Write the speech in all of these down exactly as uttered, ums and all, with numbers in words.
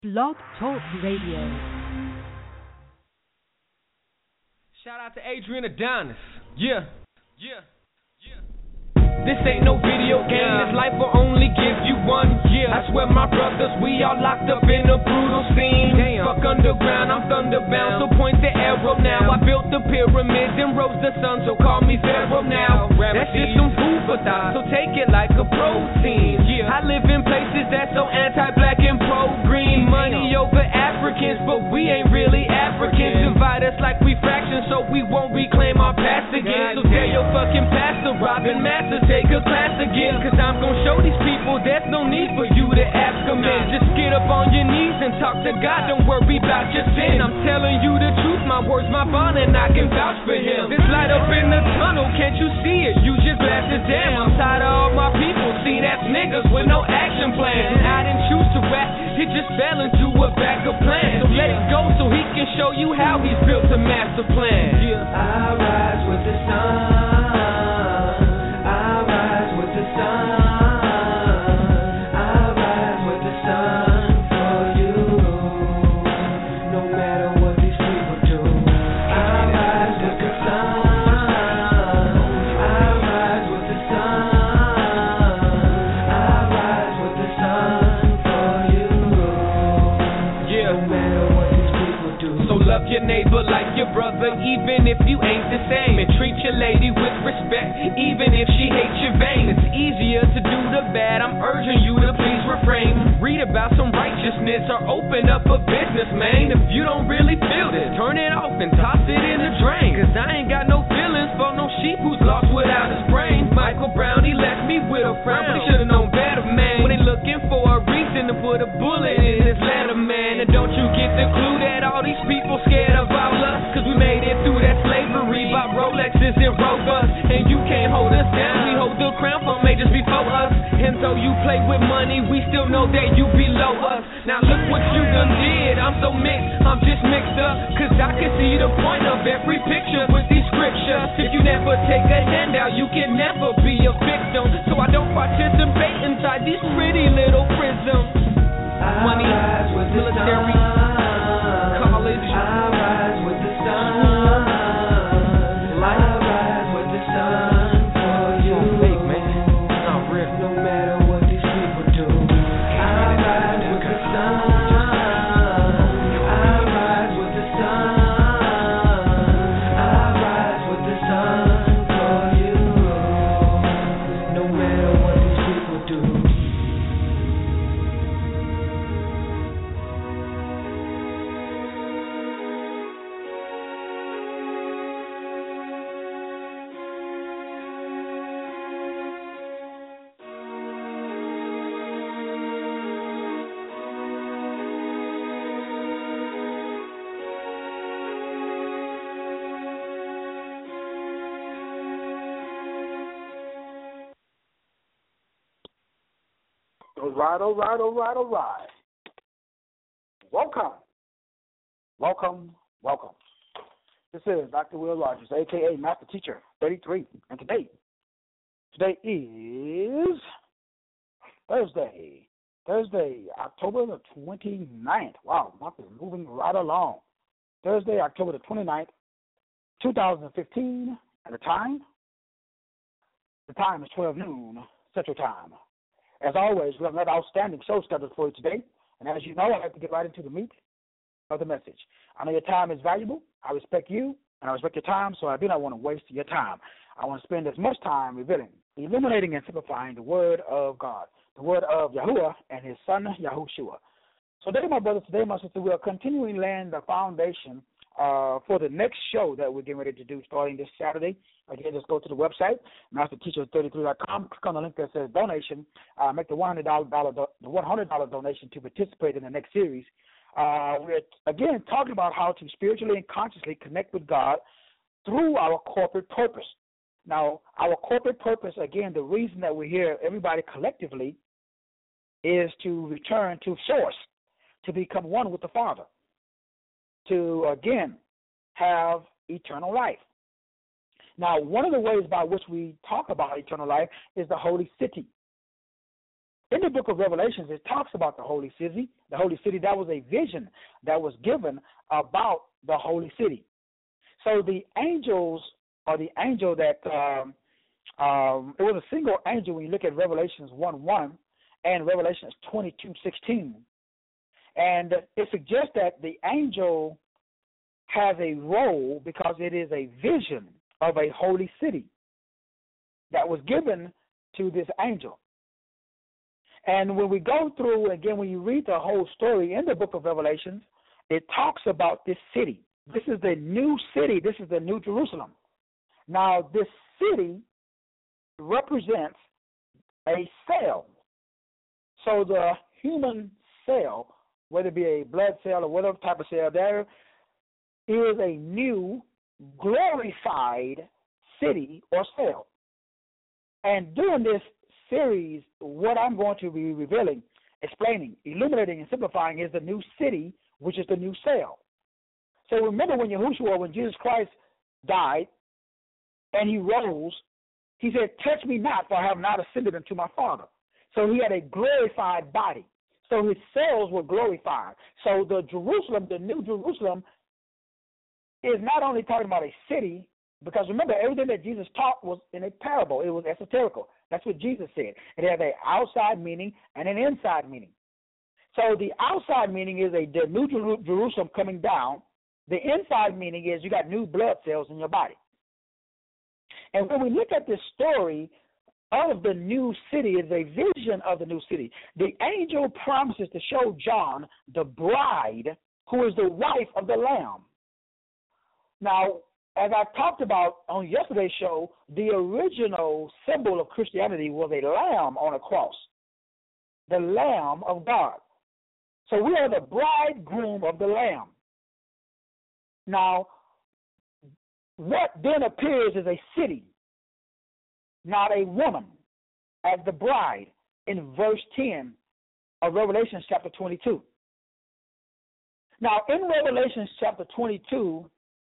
Blog Talk Radio. Shout out to Adrian Adonis. Yeah, yeah, yeah. This ain't no video game. This life will only give you one. Yeah, I swear my brothers, we all locked up in a brutal scene. Damn. Fuck underground, I'm thunderbound. So point the arrow now. I built the pyramids and rose the sun. So call me Pharaoh now. That's just some food for thought. So take it like a protein. Yeah, I live in places that's so anti-black and pro-green. Money over Africans, but we ain't really Africans. Divide us like we fractions, so we won't reclaim our past again. So tell your fucking pastor, Robin Masters, take a class again. Cause I'm gonna show these people there's no need for you to ask them in. Just get up on your knees and talk to God. Don't worry about your sin. I'm telling you the truth, my words, my bond, and I can vouch for him. This light up in the tunnel, can't you see it? Use your glasses, damn. I'm tired of all my people. See, that's niggas with no action plan. And I didn't choose to rap, it just fell into a backup plan. So let it go so he can show you how he's built a master plan. Yeah. I rise with the sun. Your neighbor like your brother, even if you ain't the same. And treat your lady with respect, even if she hates your vein. It's easier to do the bad, I'm urging you to please refrain. Read about some righteousness or open up a business, man. If you don't really feel this, turn it off and toss it in the drain. Cause I ain't got no feelings for no sheep who's lost without his brain. Michael Brown, he left me with a frown, but he should've known better, man. When they looking for a reason to put a bullet in his letter, man. And don't you get the clue that all these people scared of all us? Cause we made it through that slavery, bought Rolexes and Rovers, and you can't hold us down. We hold the crown for majors before us, and though you play with money, we still know that you below us. Now look what you done did, I'm so mixed, I'm just mixed up. Cause I can see the point of every picture with these scriptures. If you never take a handout, you can never be a victim. So I don't participate inside these pretty little prisms. Money, military, college. I rise with the sun. I rise with the sun for you. Fake, man. It's not real. No matter what these people do. I rise with the sun. I rise with the sun. I rise with the sun for you. No matter what these people do. All right, all right, all right, all right. Welcome. Welcome, welcome. This is Doctor Will Rogers, a k a. Master Teacher thirty-three. And today, today is Thursday. Thursday, October the twenty-ninth. Wow, month is moving right along. Thursday, October the twenty-ninth, two thousand fifteen. And the time? The time is twelve noon Central Time. As always, we have another outstanding show scheduled for you today. And as you know, I like to get right into the meat of the message. I know your time is valuable. I respect you, and I respect your time, so I do not want to waste your time. I want to spend as much time revealing, illuminating, and simplifying the word of God, the word of Yahuwah and his son, Yahushua. So today, my brothers, today, my sisters, we are continuing laying the foundation uh, for the next show that we're getting ready to do starting this Saturday. Again, just go to the website, master teacher thirty-three dot com. Click on the link that says donation. Uh, make the one hundred dollars the one hundred dollars donation to participate in the next series. Uh, we're, again, talking about how to spiritually and consciously connect with God through our corporate purpose. Now, our corporate purpose, again, the reason that we're here, everybody collectively, is to return to source, to become one with the Father, to, again, have eternal life. Now, one of the ways by which we talk about eternal life is the holy city. in the book of Revelations, it talks about the holy city. The holy city, that was a vision that was given about the holy city. So the angels, or the angel that, um, um, it was a single angel when you look at Revelations one one and Revelations twenty-two sixteen. And it suggests that the angel has a role because it is a vision of a holy city that was given to this angel. And when we go through, again, when you read the whole story in the book of Revelations, it talks about this city. This is the new city. This is the New Jerusalem. Now, this city represents a cell. So the human cell, whether it be a blood cell or whatever type of cell, there is a new glorified city or cell. And during this series, what I'm going to be revealing, explaining, illuminating, and simplifying is the new city, which is the new cell. So remember when Yahushua, when Jesus Christ died and he rose, he said, touch me not, for I have not ascended unto my Father. So he had a glorified body. So his cells were glorified. So the Jerusalem, the New Jerusalem, is not only talking about a city, because remember, everything that Jesus taught was in a parable. It was esoterical. That's what Jesus said. It has an outside meaning and an inside meaning. So the outside meaning is a the New Jerusalem coming down. The inside meaning is you got new blood cells in your body. And when we look at this story of the new city, it's a vision of the new city. The angel promises to show John the bride who is the wife of the Lamb. Now, as I talked about on yesterday's show, the original symbol of Christianity was a lamb on a cross, the Lamb of God. So we are the bridegroom of the Lamb. Now, what then appears is a city, not a woman, as the bride in verse ten of Revelation chapter twenty-two. Now, in Revelation chapter twenty-two,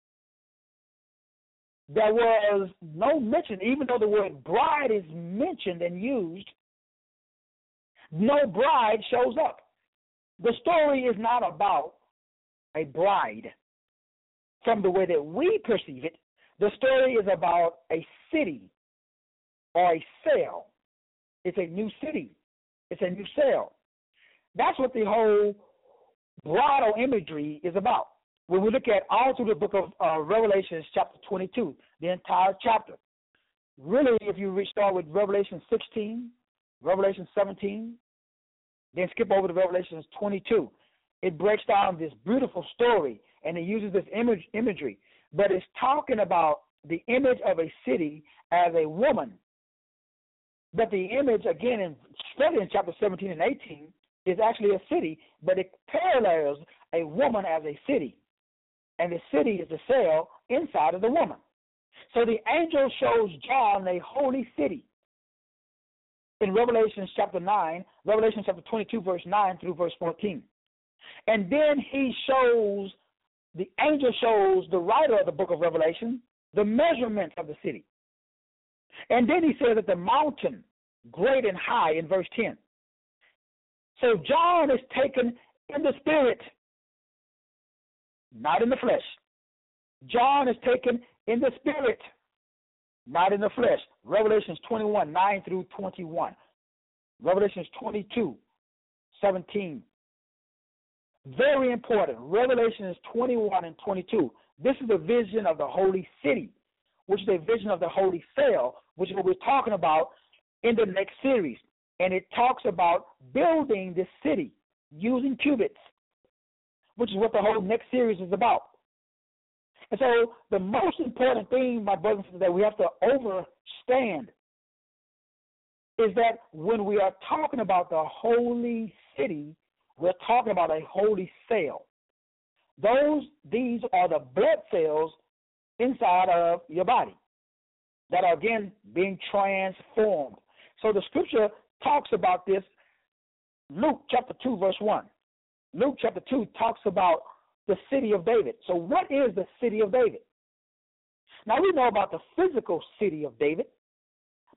there was no mention, even though the word bride is mentioned and used, no bride shows up. The story is not about a bride from the way that we perceive it. The story is about a city or a cell. It's a new city. It's a new cell. That's what the whole bridal imagery is about. When we look at all through the book of uh, Revelation, chapter twenty-two, the entire chapter. Really, if you start with Revelation sixteen, Revelation seventeen, then skip over to Revelation twenty-two, it breaks down this beautiful story, and it uses this image imagery. But it's talking about the image of a city as a woman. But the image, again, in, especially in chapter seventeen and eighteen, is actually a city, but it parallels a woman as a city. And the city is the cell inside of the woman. So the angel shows John a holy city. In Revelation chapter nine, Revelation chapter twenty-two, verse nine through verse fourteen. And then he shows, the angel shows the writer of the book of Revelation the measurement of the city. And then he says that the mountain, great and high, in verse ten. So John is taken in the spirit, not in the flesh. John is taken in the spirit, not in the flesh. Revelations twenty-one, nine through twenty-one. Revelations twenty-two, seventeen. Very important. Revelations twenty-one and twenty-two. This is a vision of the holy city, which is a vision of the holy cell, which is what we're talking about in the next series. And it talks about building this city using cubits, which is what the whole next series is about. And so the most important thing, my brothers and sisters, that we have to understand is that when we are talking about the holy city, we're talking about a holy cell. Those, these are the blood cells inside of your body that are, again, being transformed. So the scripture talks about this. Luke chapter two, verse one. Luke chapter two talks about the city of David. So what is the city of David? Now we know about the physical city of David,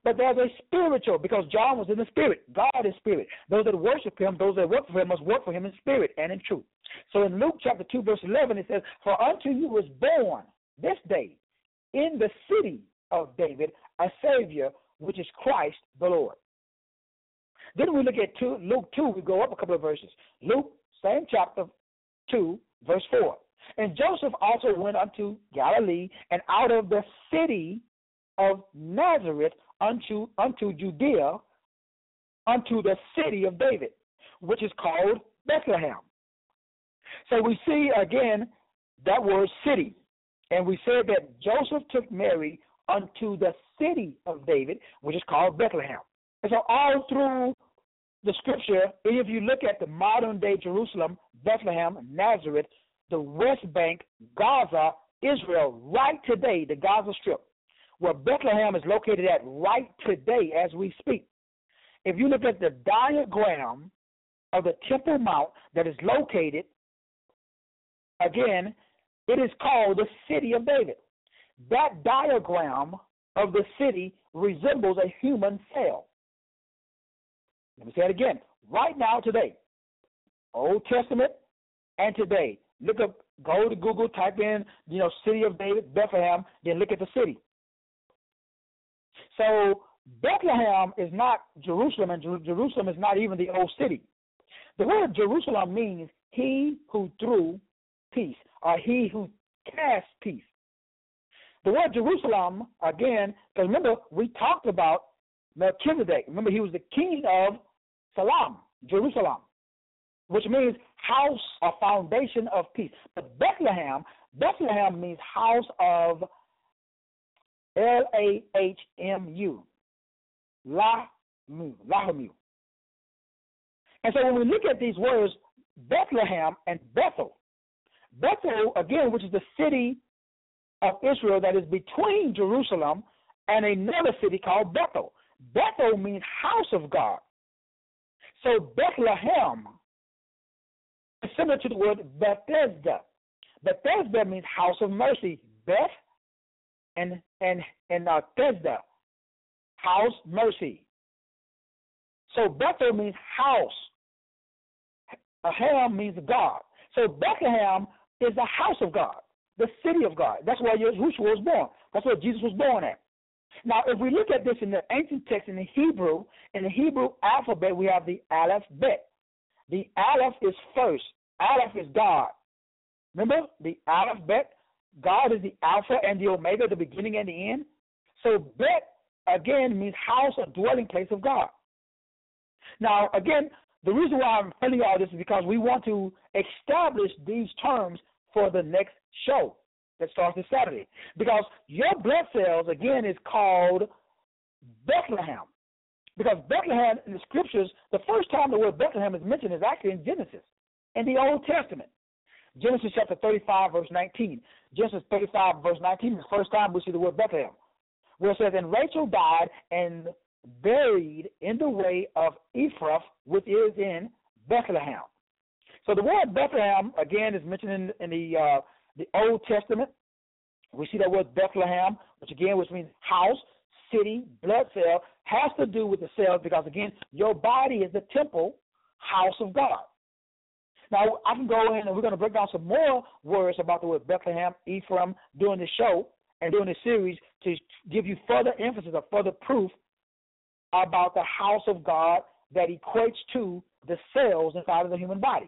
But there's a spiritual, because John was in the spirit. God is spirit. Those that worship him, those that work for him, must work for him in spirit and in truth. So in Luke chapter two, verse eleven, it says, for unto you was born this day in the city of David a Savior, which is Christ the Lord. Then we look at two, Luke two, we go up a couple of verses. Luke, same chapter two, verse four. And Joseph also went unto Galilee, and out of the city of Nazareth unto unto Judea, unto the city of David, which is called Bethlehem. So we see again that word city. And we said that Joseph took Mary unto the city of David, which is called Bethlehem. And so all through the scripture, if you look at the modern day Jerusalem, Bethlehem, Nazareth, the West Bank, Gaza, Israel, right today, the Gaza Strip, where Bethlehem is located at right today as we speak. If you look at the diagram of the Temple Mount that is located, again, it is called the city of David. That diagram of the city resembles a human cell. Let me say it again. Right now, today, Old Testament and today, look up, go to Google, type in, you know, city of David, Bethlehem, then look at the city. So Bethlehem is not Jerusalem, and Jer- Jerusalem is not even the old city. The word Jerusalem means he who threw peace, or he who cast peace. The word Jerusalem, again, because remember, we talked about Melchizedek. Remember, he was the king of Salam, Jerusalem, which means house or foundation of peace. But Bethlehem, Bethlehem means house of L A H M U, Lahmu, Lahmu. And so when we look at these words, Bethlehem and Bethel, Bethel, again, which is the city of Israel that is between Jerusalem and another city called Bethel. Bethel means house of God. So Bethlehem is similar to the word Bethesda. Bethesda means house of mercy. Beth and and and uh, Thesda, house, mercy. So Bethel means house. Ham means God. So Bethlehem is the house of God, the city of God. That's where Yahushua was born. That's where Jesus was born at. Now, if we look at this in the ancient text in the Hebrew, in the Hebrew alphabet, we have the Aleph Bet. The Aleph is first. Aleph is God. Remember, the Aleph Bet, God is the Alpha and the Omega, the beginning and the end. So Bet, again, means house or dwelling place of God. Now, again, the reason why I'm telling you all this is because we want to establish these terms for the next show that starts this Saturday. Because your blood cells, again, is called Bethlehem. Because Bethlehem in the scriptures, the first time the word Bethlehem is mentioned is actually in Genesis, in the Old Testament. Genesis chapter thirty-five, verse nineteen. Genesis thirty-five, verse nineteen is the first time we see the word Bethlehem, where it says, and Rachel died and buried in the way of Ephrath, which is in Bethlehem. So the word Bethlehem, again, is mentioned in, in the uh, the Old Testament. We see that word Bethlehem, which again, which means house, city, blood cell, has to do with the cells because, again, your body is the temple, house of God. Now, I can go in and we're going to break down some more words about the word Bethlehem, Ephraim, during the show and during the series to give you further emphasis or further proof about the house of God that equates to the cells inside of the human body.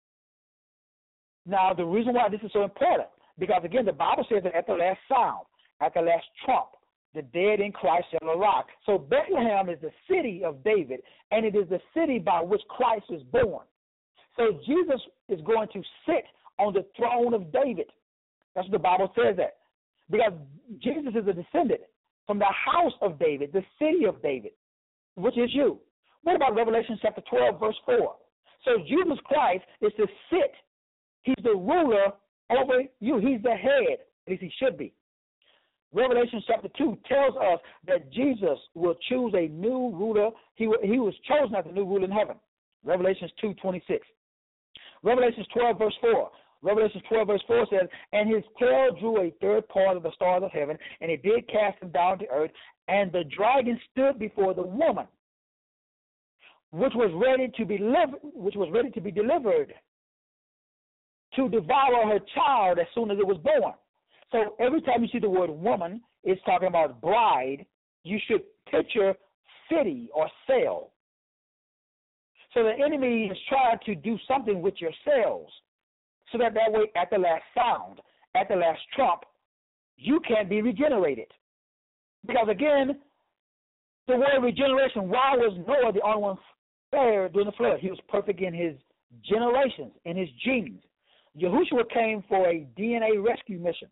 Now, the reason why this is so important, because, again, the Bible says that at the last sound, at the last trump, the dead in Christ shall arise. So Bethlehem is the city of David, and it is the city by which Christ is born. So Jesus is going to sit on the throne of David. That's what the Bible says that. Because Jesus is a descendant from the house of David, the city of David, which is you. What about Revelation chapter twelve, verse four? So Jesus Christ is to sit. He's the ruler over you. He's the head, at least he should be. Revelation chapter two tells us that Jesus will choose a new ruler. He, he was chosen as a new ruler in heaven. Revelation two twenty-six. Revelation twelve, verse four. Revelation twelve, verse four says, and his tail drew a third part of the stars of heaven, and it did cast them down to earth, and the dragon stood before the woman, which was ready to be delivered, which was ready to be delivered, to devour her child as soon as it was born. So every time you see the word woman, it's talking about bride. You should picture city or cell. So the enemy is trying to do something with your cells, so that that way, at the last sound, at the last trump, you can be regenerated. Because again, the word regeneration, why was Noah the only one fair during the flood? He was perfect in his generations, in his genes. Yahushua came for a D N A rescue mission.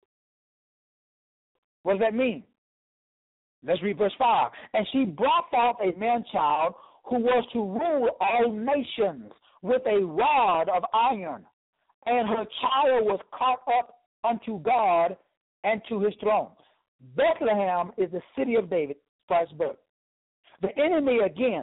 What does that mean? Let's read verse five. And she brought forth a man-child who was to rule all nations with a rod of iron. And her child was caught up unto God and to his throne. Bethlehem is the city of David, Christ's birth. The enemy, again,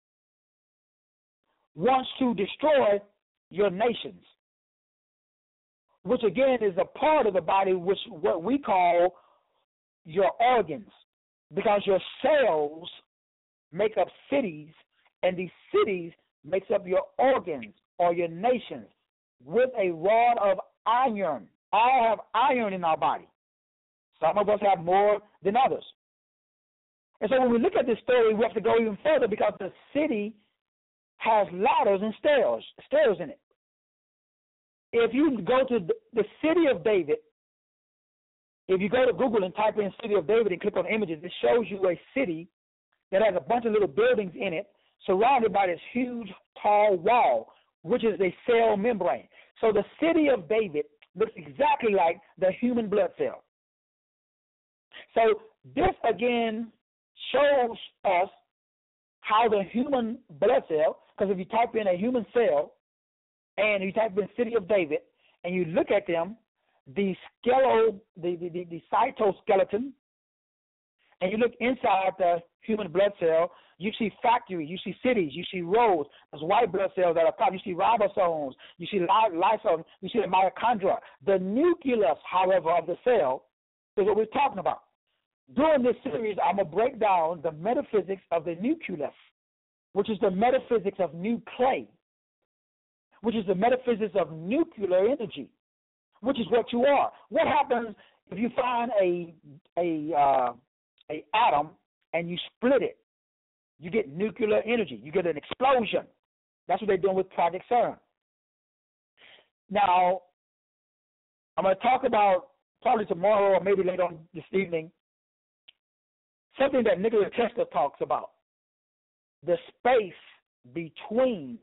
wants to destroy your nations, which, again, is a part of the body, which what we call your organs, because your cells make up cities, and these cities makes up your organs or your nations with a rod of iron. All have iron in our body. Some of us have more than others. And so when we look at this story, we have to go even further, because the city has ladders and stairs, stairs in it. If you go to the city of David, if you go to Google and type in city of David and click on images, it shows you a city that has a bunch of little buildings in it, surrounded by this huge, tall wall, which is a cell membrane. So the city of David looks exactly like the human blood cell. So this, again, shows us how the human blood cell, because if you type in a human cell and you type in city of David and you look at them, the skeletal, the, the, the, the cytoskeleton, and you look inside the human blood cell, you see factories, you see cities, you see roads. There's white blood cells that are top. You see ribosomes, you see lysosomes, you see the mitochondria. The nucleus, however, of the cell is what we're talking about. During this series, I'm going to break down the metaphysics of the nucleus, which is the metaphysics of nuclei, which is the metaphysics of nuclear energy, which is what you are. What happens if you find a a uh, a atom and you split it? You get nuclear energy. You get an explosion. That's what they're doing with Project CERN. Now, I'm going to talk about, probably tomorrow or maybe later on this evening, something that Nikola Tesla talks about, the space between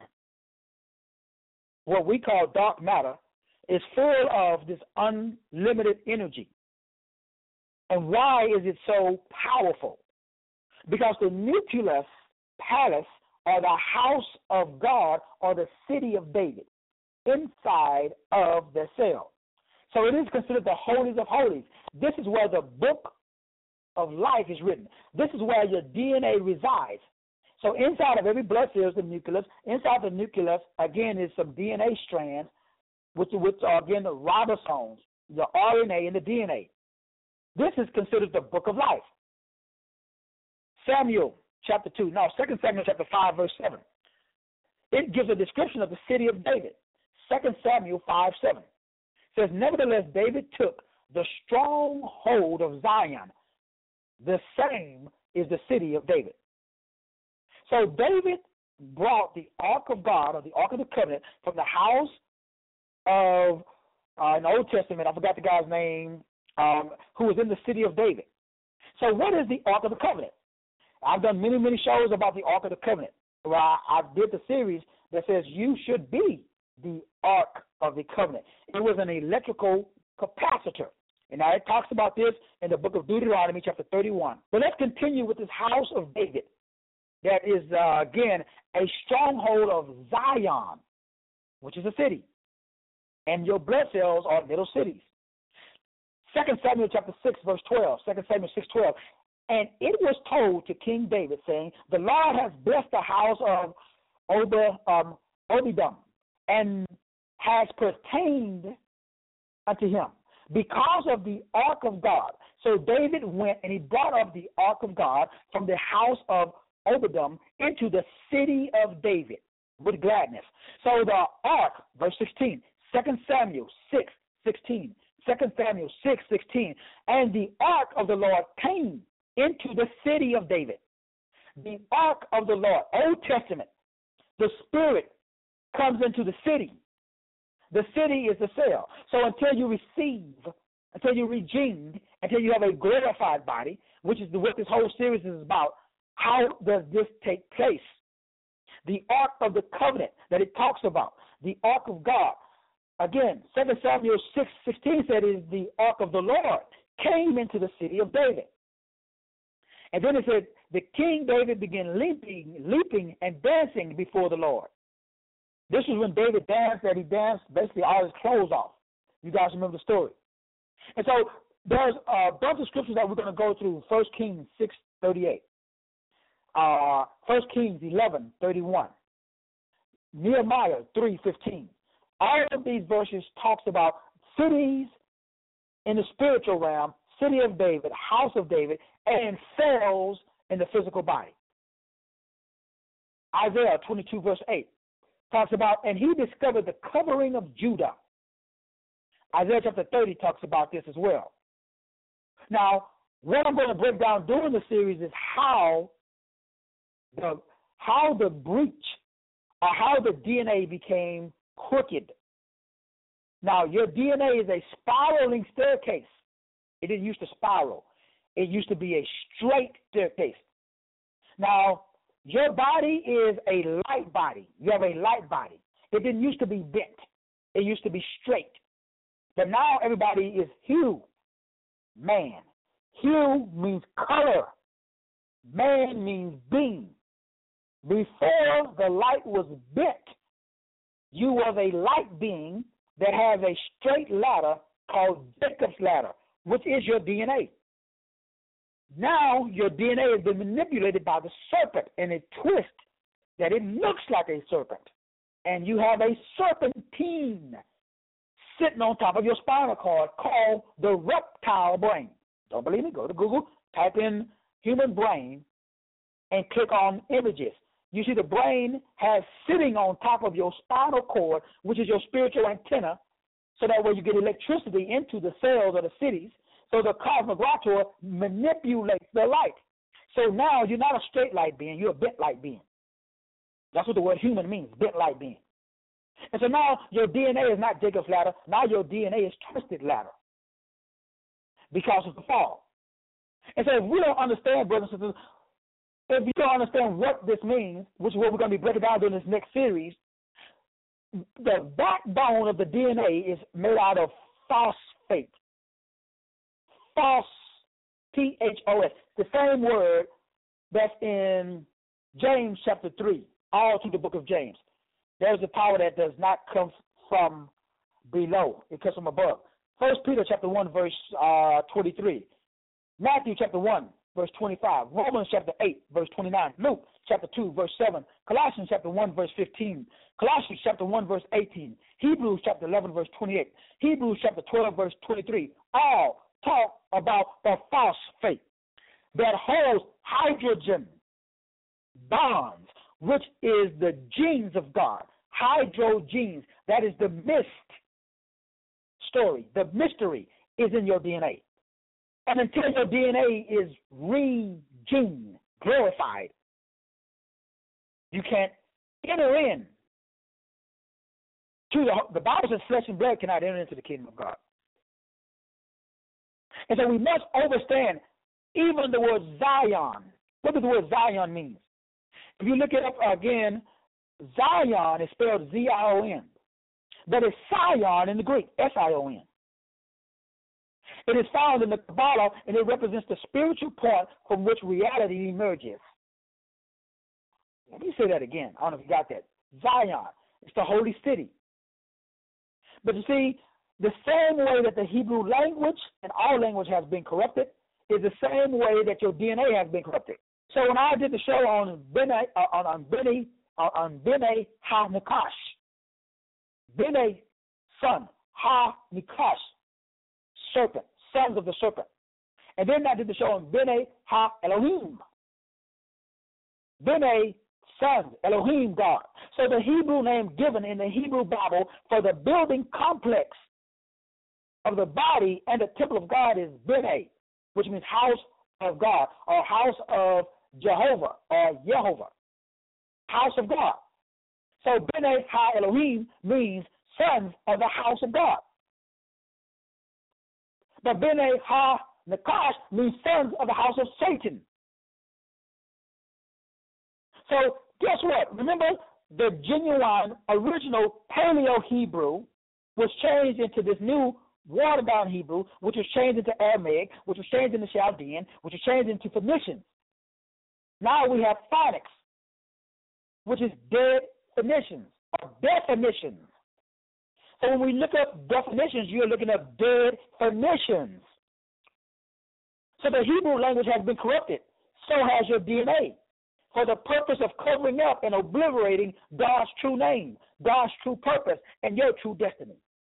what we call dark matter is full of this unlimited energy. And why is it so powerful? Because the nucleus palace, or the house of God, or the city of David, inside of the cell. So it is considered the holies of holies. This is where the book of life is written. This is where your D N A resides. So inside of every blood cell is the nucleus. Inside the nucleus, again, is some D N A strands, which, which are, again, the ribosomes, the R N A and the D N A. This is considered the book of life. Samuel chapter two, no, Second Samuel chapter five, verse seven. It gives a description of the city of David. Second Samuel five, seven. It says, nevertheless, David took the stronghold of Zion. The same is the city of David. So David brought the ark of God, or the ark of the covenant, from the house of, uh, in the Old Testament, I forgot the guy's name, um, who was in the city of David. So what is the ark of the covenant? I've done many, many shows about the ark of the covenant, where I, I did the series that says you should be the ark of the covenant. It was an electrical capacitor. And now it talks about this in the book of Deuteronomy chapter thirty-one. But let's continue with this house of David. That is, uh, again, a stronghold of Zion, which is a city. And your blood cells are little cities. Second Samuel chapter six, verse twelve. Second Samuel six, twelve. And it was told to King David, saying, the Lord has blessed the house of Ob, um, Obedom, and has pertained unto him because of the ark of God. So David went and he brought up the ark of God from the house of Obededom into the city of David with gladness. So the ark, verse sixteen, Second Samuel six sixteen, Second Samuel six sixteen, and the ark of the Lord came into the city of David. The ark of the Lord, Old Testament, the Spirit comes into the city. The city is the cell. So until you receive, until you're redeemed, until you have a glorified body, which is what this whole series is about, how does this take place? The ark of the covenant that it talks about, the ark of God. Again, Second Samuel six sixteen said it is the ark of the Lord came into the city of David. And then it said, the King David began leaping, leaping and dancing before the Lord. This was when David danced, that he danced basically all his clothes off. You guys remember the story. And so there's a bunch of scriptures that we're going to go through. First Kings six thirty-eight. Uh, First Kings eleven thirty-one. Nehemiah three fifteen. All of these verses talks about cities in the spiritual realm, city of David, house of David, and cells in the physical body. Isaiah twenty-two verse eight talks about, and he discovered the covering of Judah. Isaiah chapter thirty talks about this as well. Now, what I'm going to break down during the series is how the how the breach or how the D N A became crooked. Now, your D N A is a spiraling staircase. It didn't used to spiral. It used to be a straight staircase. Now, your body is a light body. You have a light body. It didn't used to be bent. It used to be straight. But now everybody is hue, man. Hue means color. Man means being. Before the light was bent, you was a light being that has a straight ladder called Jacob's ladder, which is your D N A. Now your D N A has been manipulated by the serpent and it twists that it looks like a serpent. And you have a serpentine sitting on top of your spinal cord called the reptile brain. Don't believe me? Go to Google, type in human brain, and click on images. You see the brain has sitting on top of your spinal cord, which is your spiritual antenna, so that way you get electricity into the cells of the cities, so the cosmoglotta manipulates the light. So now you're not a straight light being, you're a bent light being. That's what the word human means, bent light being. And so now your D N A is not Jacob's ladder, now your D N A is twisted ladder because of the fall. And so if we don't understand, brothers and sisters, if you don't understand what this means, which is what we're going to be breaking down during this next series, the backbone of the D N A is made out of phosphate. Phos, P H O S, the same word that's in James chapter three, all through the book of James. There's a power that does not come from below. It comes from above. First Peter chapter one, verse uh, twenty-three. Matthew chapter one, verse twenty-five. Romans chapter eight, verse twenty-nine. Luke chapter two, verse seven. Colossians chapter one, verse fifteen. Colossians chapter one, verse eighteen. Hebrews chapter eleven, verse twenty-eight. Hebrews chapter twelve, verse twenty-three. All talk about the phosphate that holds hydrogen bonds, which is the genes of God. Hydrogenes, that is the mist story. The mystery is in your D N A. And until your D N A is re-gene, glorified, you can't enter in to the, the Bible says flesh and blood cannot enter into the kingdom of God. And so we must understand even the word Zion. What does the word Zion mean? If you look it up again, Zion is spelled Z I O N. But it's Sion in the Greek, S I O N. It is found in the Kabbalah, and it represents the spiritual point from which reality emerges. Let me say that again. I don't know if you got that. Zion. It's the holy city. But you see, the same way that the Hebrew language and all language has been corrupted is the same way that your D N A has been corrupted. So when I did the show on Bene, uh, on, on Bene, uh, on Bene HaNakash, Bene son, Ha Nikash, serpent, sons of the serpent. And then I did the show on Bene Ha Elohim. Bene, sons, Elohim, God. So the Hebrew name given in the Hebrew Bible for the building complex of the body and the temple of God is Bene, which means house of God or house of Jehovah or Yehovah, house of God. So Bene Ha Elohim means sons of the house of God. But Bene Ha Nakash means sons of the house of Satan. So guess what? Remember, the genuine, original Paleo-Hebrew was changed into this new watered-down Hebrew, which was changed into Aramaic, which was changed into Chaldean, which was changed into Phoenician. Now we have phonics, which is dead Phoenicians, or definitions. So when we look up definitions, you're looking up dead Phoenicians. So the Hebrew language has been corrupted. So has your D N A, for the purpose of covering up and obliterating God's true name, God's true purpose, and your true destiny.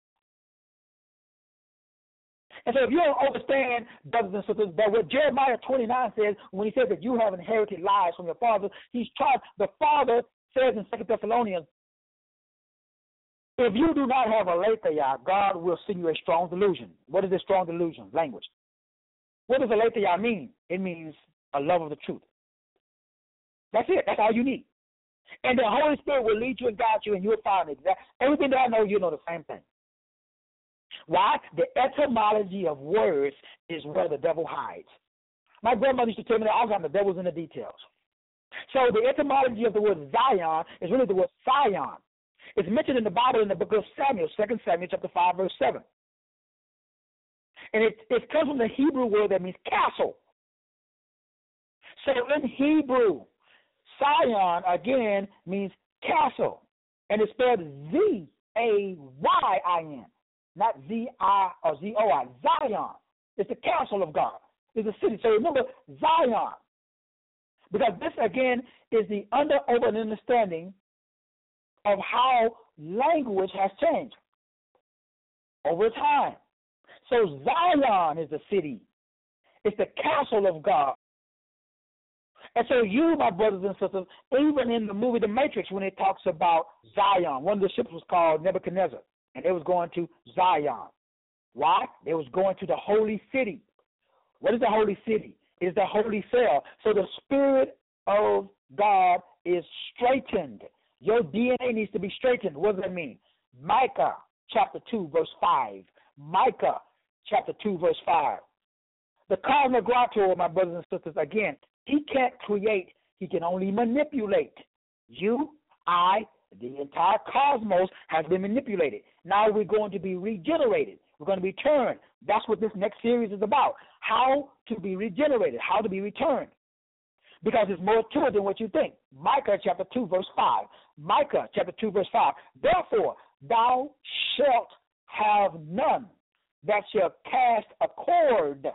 And so if you don't understand, brothers and sisters, that what Jeremiah twenty-nine says, when he says that you have inherited lies from your father, he's trying, the Father says in Second Thessalonians, if you do not have aletheia, God will send you a strong delusion. What is a strong delusion? Language. What does aletheia mean? It means a love of the truth. That's it. That's all you need. And the Holy Spirit will lead you and guide you, and you'll find it. Everything that I know, you know the same thing. Why? The etymology of words is where the devil hides. My grandmother used to tell me that all the time the devil's in the details. So the etymology of the word Zion is really the word Sion. It's mentioned in the Bible in the book of Samuel, Second Samuel chapter five, verse seven. And it, it comes from the Hebrew word that means castle. So in Hebrew, Sion, again, means castle. And it's spelled Z A Y I N, not Z I or Z O I. Zion. It's the castle of God. It's a city. So remember, Zion. Because this, again, is the under over understanding of how language has changed over time. So Zion is the city. It's the castle of God. And so you, my brothers and sisters, even in the movie The Matrix, when it talks about Zion, one of the ships was called Nebuchadnezzar, and they was going to Zion. Why? They was going to the holy city. What is the holy city? It is the holy cell. So the Spirit of God is straightened. Your D N A needs to be straightened. What does that mean? Micah chapter two, verse five. Micah chapter two, verse five. The cosmogrator, my brothers and sisters, again, he can't create. He can only manipulate. You, I, the entire cosmos has been manipulated. Now we're going to be regenerated. We're going to be turned. That's what this next series is about. How to be regenerated, how to be returned. Because there's more to it than what you think. Micah chapter two, verse five. Micah chapter two, verse five. Therefore, thou shalt have none that shall cast a cord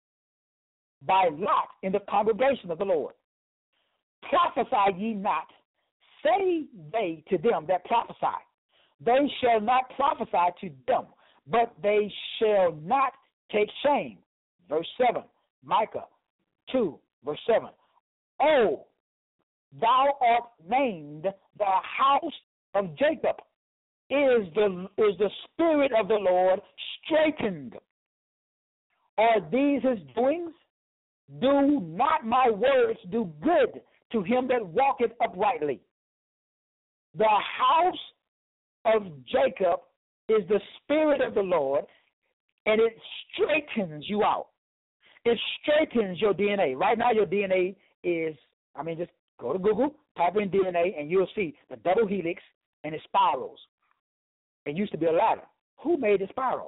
by lot in the congregation of the Lord. Prophesy ye not, say they to them that prophesy. They shall not prophesy to them, but they shall not take shame. Verse seven, Micah two, verse seven. Oh, thou art named the house of Jacob. Is the, is the Spirit of the Lord straightened? Are these his doings? Do not my words do good to him that walketh uprightly? The house of Jacob is the Spirit of the Lord, and it straightens you out. It straightens your D N A. Right now your D N A is, I mean, just go to Google, type in D N A, and you'll see the double helix and it spirals. It used to be a ladder. Who made the spiral?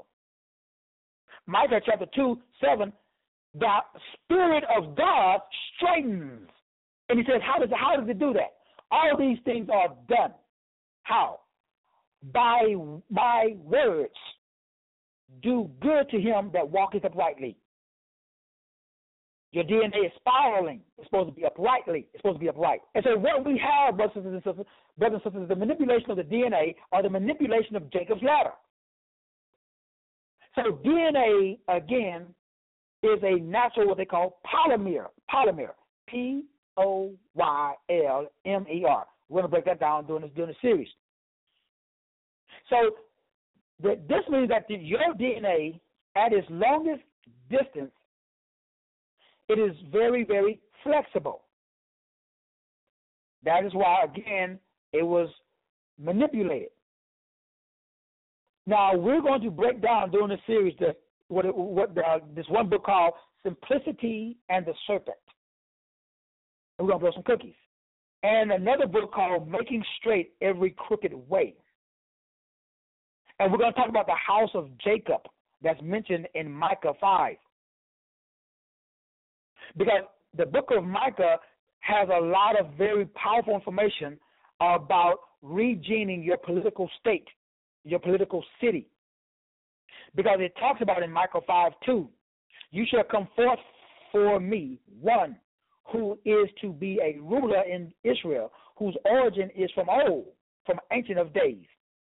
Micah chapter two, seven, the Spirit of God straightens. And he says, how does it, how does it do that? All these things are done. How? By my words. Do good to him that walketh uprightly. Your D N A is spiraling. It's supposed to be uprightly. It's supposed to be upright. And so what we have, brothers and sisters, brothers and sisters, is the manipulation of the D N A or the manipulation of Jacob's ladder. So D N A, again, is a natural, what they call polymer. Polymer. P O Y L M E R. We're going to break that down during this, during the series. So the, this means that the, your D N A, at its longest distance, it is very, very flexible. That is why, again, it was manipulated. Now, we're going to break down during the series the, what, what the, this one book called Simplicity and the Serpent. We're going to blow some cookies. And another book called Making Straight Every Crooked Way. And we're going to talk about the house of Jacob that's mentioned in Micah five. Because the book of Micah has a lot of very powerful information about regening your political state, your political city. Because it talks about in Micah five two, you shall come forth for me, one who is to be a ruler in Israel, whose origin is from old, from ancient of days.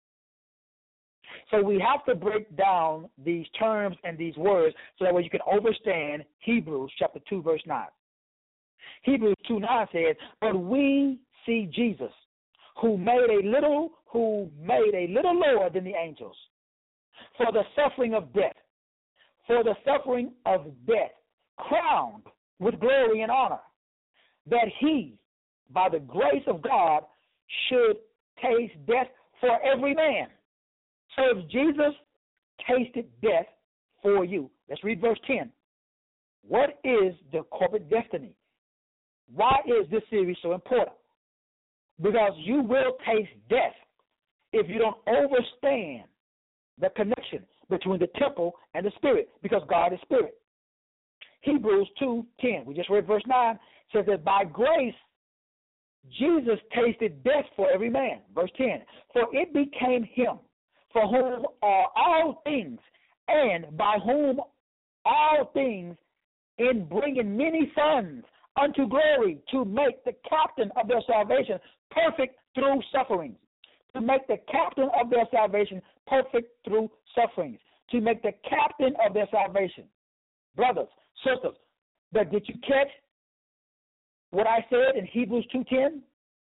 So we have to break down these terms and these words so that way you can understand Hebrews chapter two, verse nine. Hebrews two nine says, but we see Jesus, who made a little, who made a little lower than the angels, for the suffering of death, for the suffering of death, crowned with glory and honor, that he, by the grace of God, should taste death for every man. So if Jesus tasted death for you, let's read verse ten. What is the corporate destiny? Why is this series so important? Because you will taste death if you don't understand the connection between the temple and the spirit, because God is spirit. Hebrews two ten, we just read verse nine, says that by grace Jesus tasted death for every man. Verse ten, for it became him for whom are all things, and by whom all things, in bringing many sons unto glory, to make the captain of their salvation perfect through sufferings. To make the captain of their salvation perfect through sufferings. To make the captain of their salvation. Brothers, sisters, but did you catch what I said in Hebrews two ten?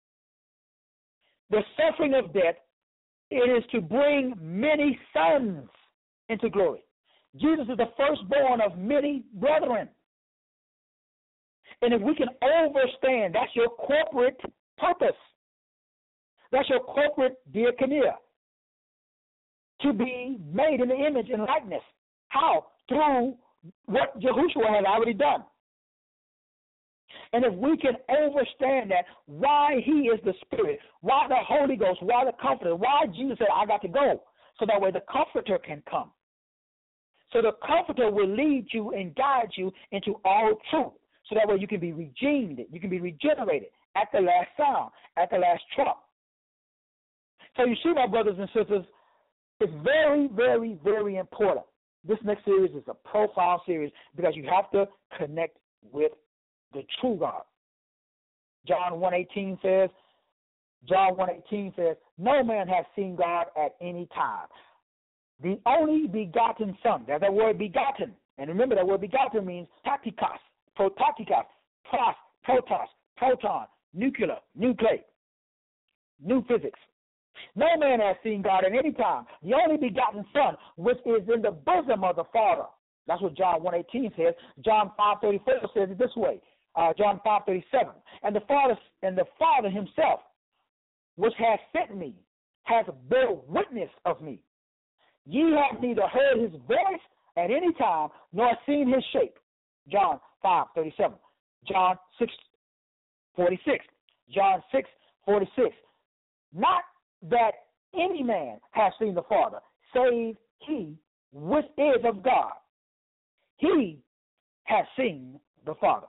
The suffering of death, it is to bring many sons into glory. Jesus is the firstborn of many brethren. And if we can understand, that's your corporate purpose. That's your corporate diaconia. To be made in the image and likeness. How? Through what Yahushua has already done. And if we can understand that, why he is the Spirit, why the Holy Ghost, why the Comforter, why Jesus said, I got to go, so that way the Comforter can come. So the Comforter will lead you and guide you into all truth, so that way you can be redeemed, you can be regenerated at the last sound, at the last trump. So you see, my brothers and sisters, it's very, very, very important. This next series is a profound series because you have to connect with the true God. John one eighteen says, John one eighteen says, no man has seen God at any time. The only begotten Son, there's that word begotten. And remember that word begotten means tatikos, protatikos, pros, protos, proton, nuclear, nuclei, new physics. No man has seen God at any time. The only begotten Son, which is in the bosom of the Father. That's what John one eighteen says. John five thirty-four says it this way. Uh, John five thirty-seven. And the Father and the Father himself, which has sent me, has bear witness of me. Ye have neither heard his voice at any time, nor seen his shape. John five thirty-seven. John six forty-six. John six forty-six. Not that any man has seen the Father, save he which is of God. He has seen the Father.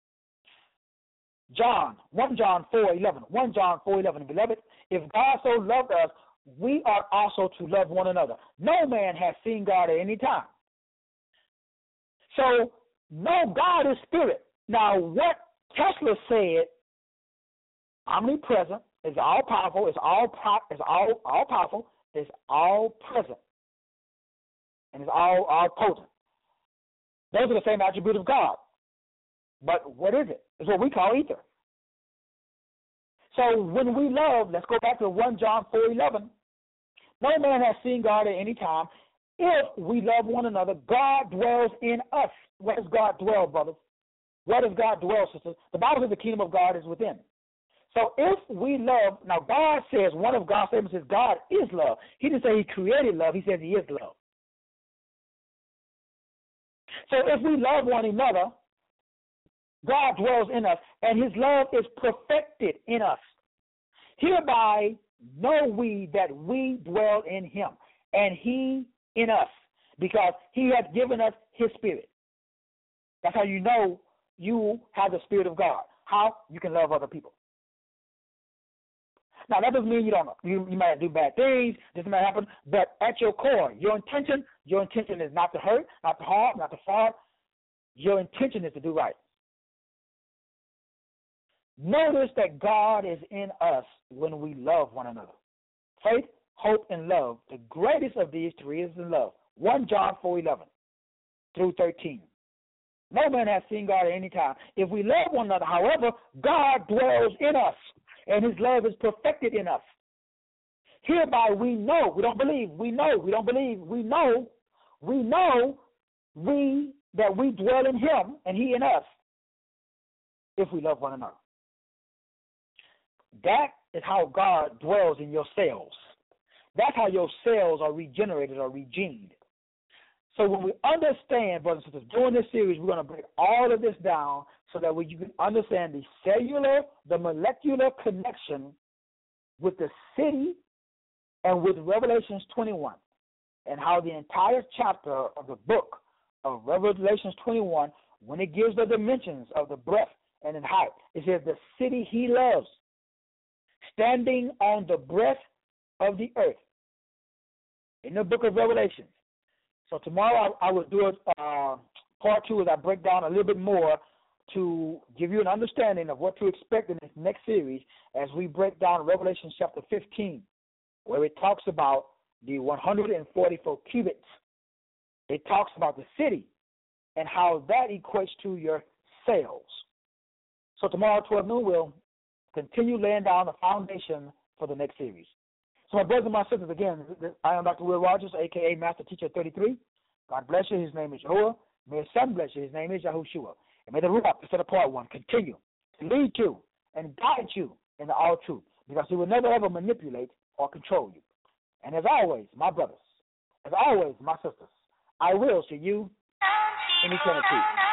John, First John four eleven. First John four eleven. Beloved, if God so loved us, we ought also to love one another. No man has seen God at any time. So, no, God is spirit. Now, what Tesla said, omnipresent, is all powerful, is all pro- is all all powerful, is all present. and it's all, all potent. Those are the same attributes of God. But what is it? It's what we call ether. So when we love, let's go back to First John four eleven. No man has seen God at any time. If we love one another, God dwells in us. Where does God dwell, brothers? Where does God dwell, sisters? The Bible says the kingdom of God is within. So if we love, now God says, one of God's statements is God is love. He didn't say he created love. He says he is love. So if we love one another, God dwells in us, and his love is perfected in us. Hereby know we that we dwell in him, and he in us, because he has given us his spirit. That's how you know you have the Spirit of God. How? You can love other people. Now, that doesn't mean you don't know. You, you might do bad things. This might happen. But at your core, your intention, your intention is not to hurt, not to harm, not to fault. Your intention is to do right. Notice that God is in us when we love one another. Faith, hope, and love. The greatest of these three is in love. First John four eleven through thirteen. No man has seen God at any time. If we love one another, however, God dwells in us, and his love is perfected in us. Hereby we know, we don't believe, we know, we don't believe, we know, we know we that we dwell in him and he in us if we love one another. That is how God dwells in your cells. That's how your cells are regenerated or regened. So when we understand, brothers and sisters, during this series, we're going to break all of this down so that we, you can understand the cellular, the molecular connection with the city and with Revelations twenty-one, and how the entire chapter of the book of Revelations twenty-one, when it gives the dimensions of the breadth and the height, it says the city he loves, standing on the breadth of the earth, in the book of Revelation. So tomorrow I, I will do a uh, part two as I break down a little bit more to give you an understanding of what to expect in this next series as we break down Revelation chapter fifteen, where it talks about the one hundred forty-four cubits. It talks about the city and how that equates to your cells. So tomorrow at twelve noon we'll continue laying down the foundation for the next series. So my brothers and my sisters, again, I am Doctor Will Rogers, a k a. Master Teacher thirty-three. God bless you. His name is Yahuwah. May his son bless you. His name is Yahushua. And may the Ruach, the set apart one, continue to lead you and guide you in the all truth, because he will never ever manipulate or control you. And as always, my brothers, as always, my sisters, I will see you in eternity.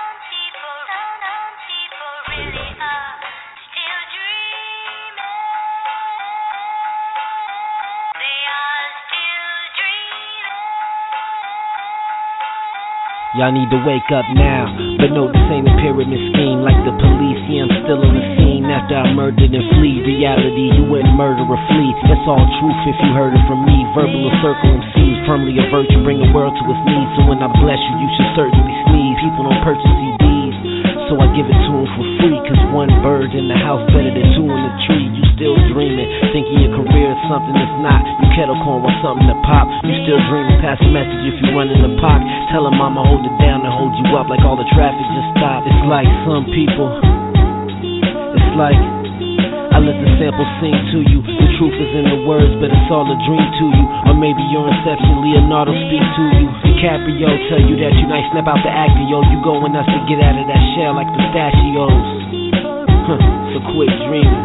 Y'all need to wake up now, but no, this ain't a pyramid scheme like the police. Yeah, I'm still on the scene after I murdered and flee. Reality, you wouldn't murder or flee. That's all truth if you heard it from me. Verbal or circle M Cs, firmly a virtue, bring the world to its knees. So when I bless you, you should certainly sneeze. People don't purchase C Ds, so I give it to them for free. Cause one bird in the house better than two in the tree. You still dreaming, thinking your career is something that's not. You kettle corn with something to pop. You still dreaming, pass a message if you run in the park. Tell them I'ma hold it down and hold you up like all the traffic just stopped. It's like some people, it's like I let the sample sing to you. The truth is in the words, but it's all a dream to you. Or maybe your inception, Leonardo speak to you. DiCaprio tell you that you nice, snap out the actor, yo. You going nuts to get out of that shell like pistachios. Huh, so quit dreaming.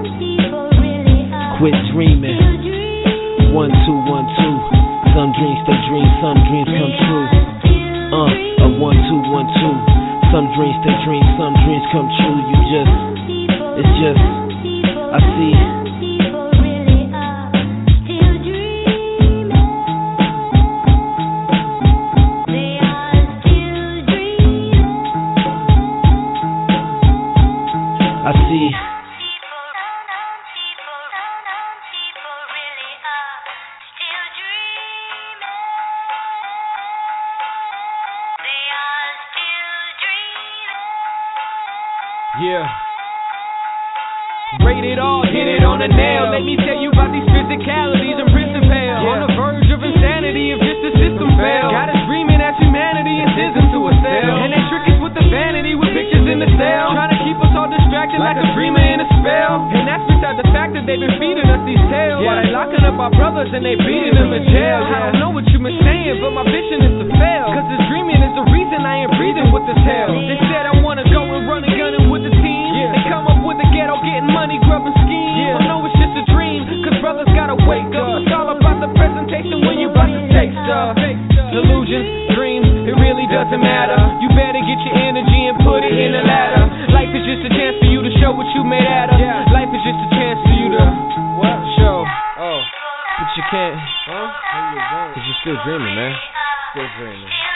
Quit dreaming. One, two, one, two. Some dreams stay dreams, some dreams come true. Uh, a one, two, one, two. Some dreams stay dreams, some dreams come true. You just, it's just, I see. I see. Yeah. Rated R, hit it on the nail. Let me tell you about these physicalities and principles. Yeah. On the verge of insanity if just the system fails. God is drugs and they beating them in jail. I don't know what you been saying, but my vision is to fail. Cause this dreaming is the reason I ain't breathing with this hell. They said I wanna go and run and gunning with the team. They come up with the ghetto, getting money, grubbing schemes. I know it's just a dream, cause brothers gotta wake up. It's all about the presentation when you about to take stuff. Delusions, dreams, it really doesn't matter. You better get your energy and put it in the ladder. Life is just a chance for you to show what you made out of. Life is just a chance for you to what? Show. Oh, but you can't, huh? Cause you're still dreaming, man. Still dreaming.